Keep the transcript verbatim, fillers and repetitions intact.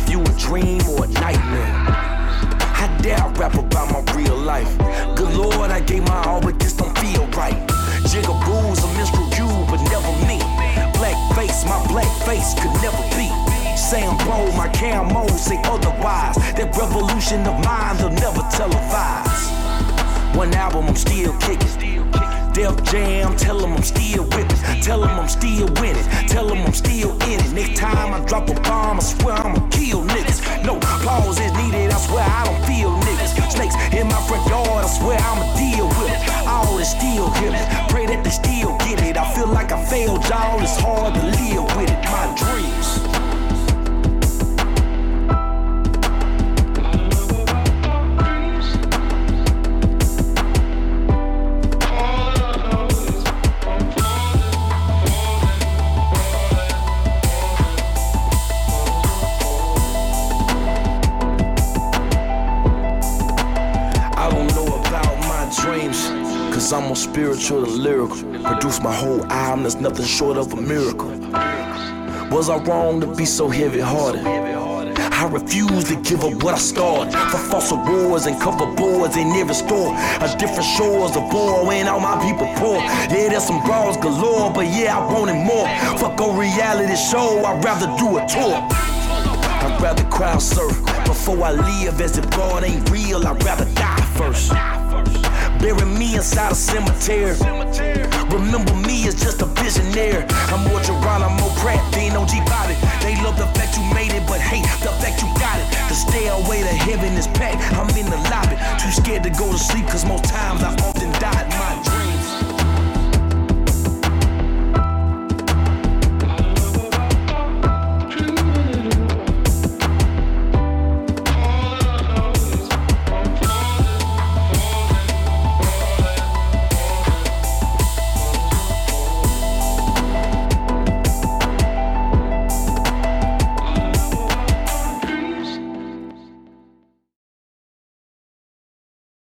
if you a dream or a nightmare. How dare I rap about my real life? Good Lord, I gave my all, but this don't feel right. Jigaboos, a minstrel you, but never me. Black face, my black face could never be. Saying bold, my camo say otherwise. That revolution of mine, they'll never televise. One album, I'm still kicking. Def Jam, tell them I'm still with it. Tell them I'm still winning. Tell them I'm still in it. Next time I drop a bomb, I swear I'ma kill niggas. No pause is needed, I swear I don't feel niggas. Snakes in my front yard, I swear I'ma deal with it. All is still here. Pray that they still get it. I feel like I failed y'all, it's hard to live with it. My dreams. Cause I'm more spiritual than lyrical. Produced my whole album, there's nothing short of a miracle. Was I wrong to be so heavy-hearted? I refuse to give up what I started. For false awards and cover boards in every store. A different shores of war when all my people poor. Yeah, there's some bras galore, but yeah, I want it more. Fuck a reality show, I'd rather do a tour. I'd rather crowd surf before I live, as if God ain't real, I'd rather die first. Bury me inside a cemetery. Remember me as just a visionary. I'm more Geronimo Pratt than O G Bobby. They love the fact you made it, but hate the fact you got it. The stairway to heaven is packed, I'm in the lobby. Too scared to go to sleep, cause most times I